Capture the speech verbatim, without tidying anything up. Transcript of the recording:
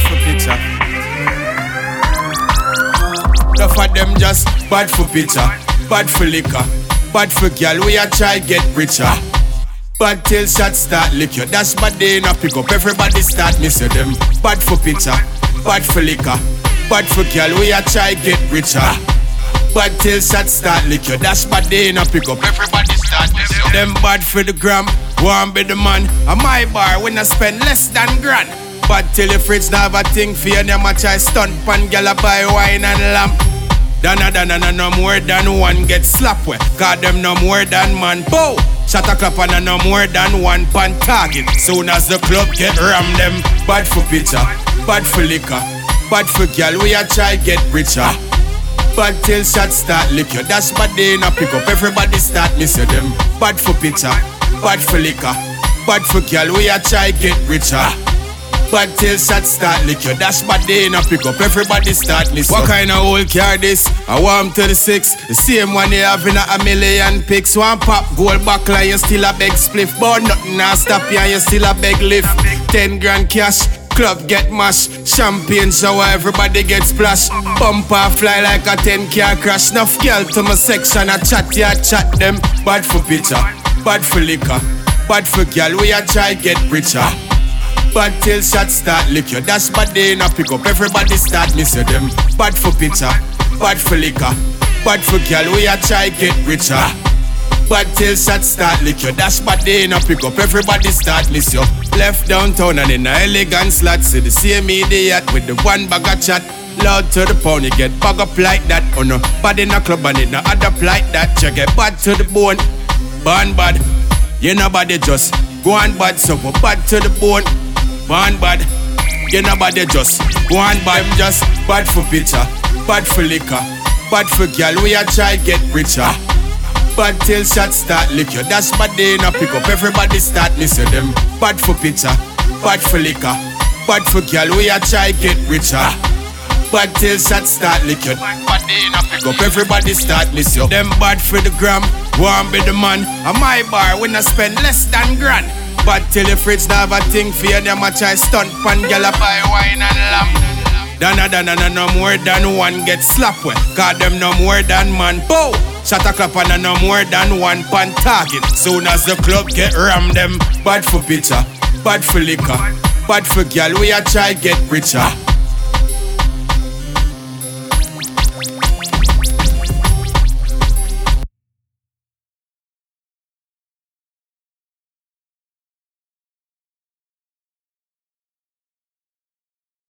for picture. Enough of them just bad for picture, bad for liquor, bad for girl. We a try get richer. Bad till shots start lick you. That's bad day in a pick up. Everybody start miss you them. Bad for picture, bad for liquor, bad for girl. We a try get richer. Bad till shots start lick you. That's bad day in a pick up. Everybody start miss you them. Bad for the gram, one be the man. A my bar when I spend less than grand. Bad till the fridge now have a thing for you. Them a try stunt pan gyal a buy wine and lamp. Dana dana na no more than one get slap with. Cause them no more than man. Bow! Shot a clap and no more than one pan target. Soon as the club get ram them. Bad for picture, bad for liquor, bad for girl. We a try get richer. Bad till shots start lick you. That's bad day in a pick up. Everybody start miss you them. Bad for picture, bad for liquor, bad for girl. We a try get richer. Bad till shots start lick you. That's bad day in a pick up. Everybody start miss you. What kind of old car this? I want to the six. The same one they have in a, a million picks. One pop gold backline, you still a beg spliff. But nothing now stop you and you still a beg lift. Ten grand cash, club get mash. Champagne shower, everybody get splash. Bumper fly like a ten car crash. Enough girl to my section, I chat ya chat them. Bad for picture, bad for liquor, bad for girl. We a try get richer. Bad till shots start lick you. That's bad day in a pick up. Everybody start miss you them. Bad for picture, bad for liquor, bad for girl. We a try get richer. Bad till shots start lick you. That's bad day in a pick up. Everybody start miss you. Left downtown and in a elegant slot. See the same idiot with the one bag of chat. Loud to the pound, you get bag up like that. Oh no, bad in a club and it no add up like that. You get bad to the bone, born bad. You nobody just go on bad, so go bad to the bone. Born bad, you nobody just go on bad. I'm just bad for picture, bad for liquor, bad for girl. We a try get richer. Bad till shots start lick you. That's bad day in a pick up. Everybody start miss you them. Bad for picture, bad for liquor, bad for girl. We a try get richer. Bad till shots start lick you. Bad day in a pick up. Everybody start miss you. Them bad for the gram, one be the man. A my bar when I spend less than grand. Bad till the fridge now have a thing for you. Them a try stunt pan gyal a buy wine and lamp. Dana dana na no more than one get slap with. Cause them no more than man. Bow! Shot a clap and no more than one pan target. Soon as the club get ram them. Bad for picture, bad for liquor, bad for girl. We a try get richer.